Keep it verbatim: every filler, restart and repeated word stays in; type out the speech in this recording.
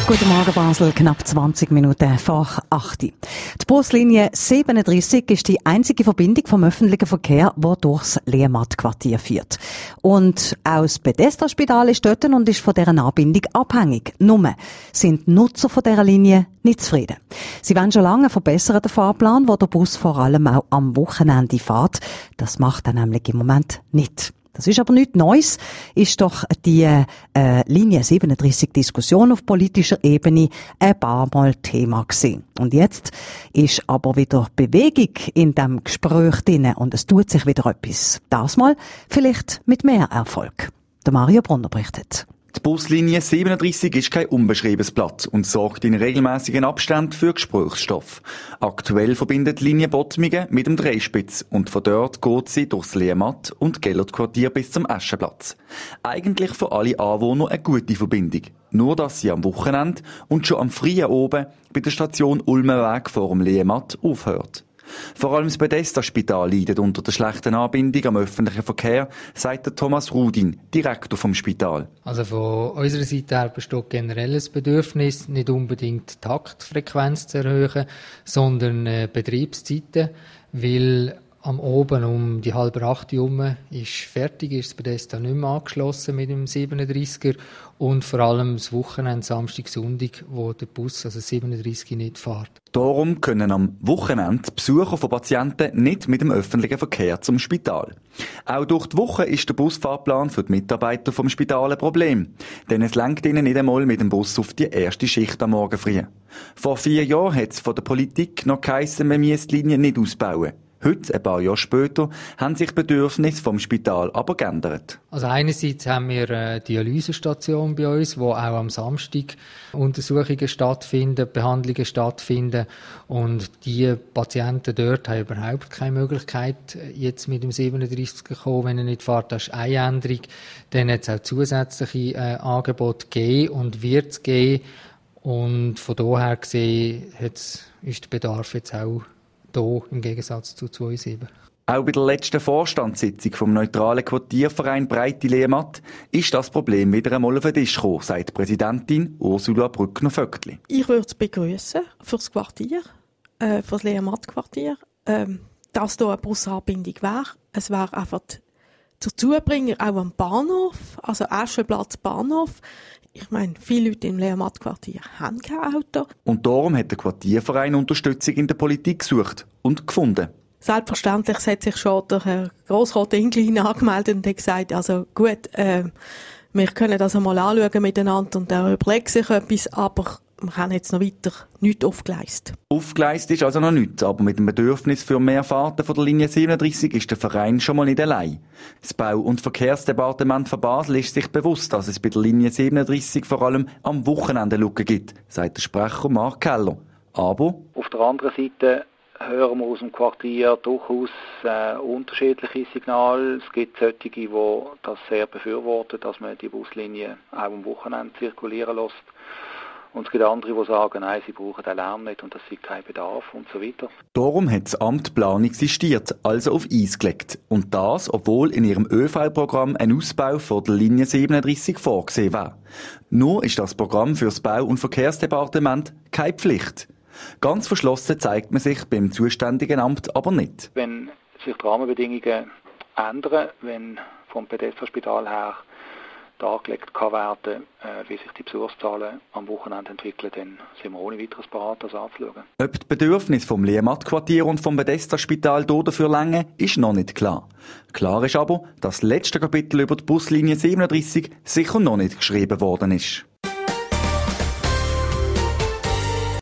Guten Morgen Basel, knapp zwanzig Minuten vor acht. Die Buslinie siebenunddreissig ist die einzige Verbindung vom öffentlichen Verkehr, die durchs Lehmatt-Quartier führt. Und auch das Bethesda-Spital ist dort und ist von dieser Anbindung abhängig. Nur sind die Nutzer von dieser Linie nicht zufrieden. Sie wollen schon lange einen verbesserten Fahrplan, wo der Bus vor allem auch am Wochenende fährt. Das macht er nämlich im Moment nicht. Das ist aber nichts Neues, ist doch die äh, Linie siebenunddreissig-Diskussion auf politischer Ebene ein paar Mal Thema gewesen. Und jetzt ist aber wieder Bewegung in dem Gespräch drin und es tut sich wieder etwas. Das mal vielleicht mit mehr Erfolg. Der Mario Brunner berichtet. Die Buslinie siebenunddreissig ist kein unbeschriebenes Blatt und sorgt in regelmäßigen Abständen für Gesprächsstoff. Aktuell verbindet die Linie Bottmingen mit dem Dreispitz und von dort geht sie durchs Lehmatt und Gellert-Quartier bis zum Aschenplatz. Eigentlich für alle Anwohner eine gute Verbindung. Nur, dass sie am Wochenende und schon am frühen Oben bei der Station Ulmenweg vor dem Lehmatt aufhört. Vor allem das Bethesda-Spital leidet unter der schlechten Anbindung am öffentlichen Verkehr, sagt der Thomas Rudin, Direktor vom Spital. Also von unserer Seite her besteht generell ein Bedürfnis, nicht unbedingt die Taktfrequenz zu erhöhen, sondern äh, Betriebszeiten, weil am Oben um die halbe acht herum ist fertig, ist das Bethesda nicht mehr angeschlossen mit dem siebenunddreissiger und vor allem das Wochenende, Samstag, Sonntag, wo der Bus, also siebenunddreissig, nicht fährt. Darum können am Wochenende Besucher von Patienten nicht mit dem öffentlichen Verkehr zum Spital. Auch durch die Woche ist der Busfahrplan für die Mitarbeiter vom Spital ein Problem. Denn es lenkt ihnen nicht einmal mit dem Bus auf die erste Schicht am Morgen früh. Vor vier Jahren hat es von der Politik noch geheissen, man müsse die Linie nicht ausbauen. Heute, ein paar Jahre später, haben sich die Bedürfnisse vom Spital aber geändert. Also einerseits haben wir eine Dialysestation bei uns, wo auch am Samstag Untersuchungen stattfinden, Behandlungen stattfinden. Und die Patienten dort haben überhaupt keine Möglichkeit, jetzt mit dem siebenunddreissiger zu kommen, wenn er nicht fährt. Das ist eine Änderung. Dann hat es auch zusätzliche äh, Angebote gegeben und wird es geben. Und von daher gesehen ist der Bedarf jetzt auch hier im Gegensatz zu zweitausendsieben. Auch bei der letzten Vorstandssitzung vom neutralen Quartierverein Breite Lehmatt ist das Problem wieder einmal auf den Tisch gekommen, sagt die Präsidentin Ursula Brückner-Vöckli. Ich würde es begrüßen für das Quartier, äh, für das Lehmatt-Quartier, ähm, dass hier eine Busanbindung wäre. Es wäre einfach zur Zubringer auch am Bahnhof, also Aschenplatz Bahnhof. Ich meine, viele Leute im Lehmatt-Quartier haben kein Auto. Und darum hat der Quartierverein Unterstützung in der Politik gesucht und gefunden. Selbstverständlich hat sich schon der Herr Grossrat Inglin angemeldet und hat gesagt, also gut, äh, wir können das einmal anschauen miteinander und er überlegt sich etwas, aber wir haben jetzt noch weiter nichts aufgeleistet. Aufgeleistet ist also noch nichts, aber mit dem Bedürfnis für mehr Fahrten von der Linie siebenunddreissig ist der Verein schon mal nicht allein. Das Bau- und Verkehrsdepartement von Basel ist sich bewusst, dass es bei der Linie siebenunddreissig vor allem am Wochenende Lücken gibt, sagt der Sprecher Mark Keller. Aber auf der anderen Seite hören wir aus dem Quartier durchaus äh, unterschiedliche Signale. Es gibt solche, die das sehr befürworten, dass man die Buslinie auch am Wochenende zirkulieren lässt. Und es gibt andere, die sagen, nein, sie brauchen den Lärm nicht und das sei kein Bedarf und so weiter. Darum hat das Amt Planung sistiert, also auf Eis gelegt. Und das, obwohl in ihrem ÖV-Programm ein Ausbau von der Linie siebenunddreissig vorgesehen war. Nur ist das Programm für das Bau- und Verkehrsdepartement keine Pflicht. Ganz verschlossen zeigt man sich beim zuständigen Amt aber nicht. Wenn sich die Rahmenbedingungen ändern, wenn vom Bethesda-Spital her dargelegt kann werden, äh, wie sich die Besuchszahlen am Wochenende entwickeln, dann sind wir ohne weiteres bereit, das anzuschauen. Ob die Bedürfnisse vom Lehmatt-Quartier und vom Bethesda-Spital dafür länger, ist noch nicht klar. Klar ist aber, dass das letzte Kapitel über die Buslinie siebenunddreissig sicher noch nicht geschrieben worden ist.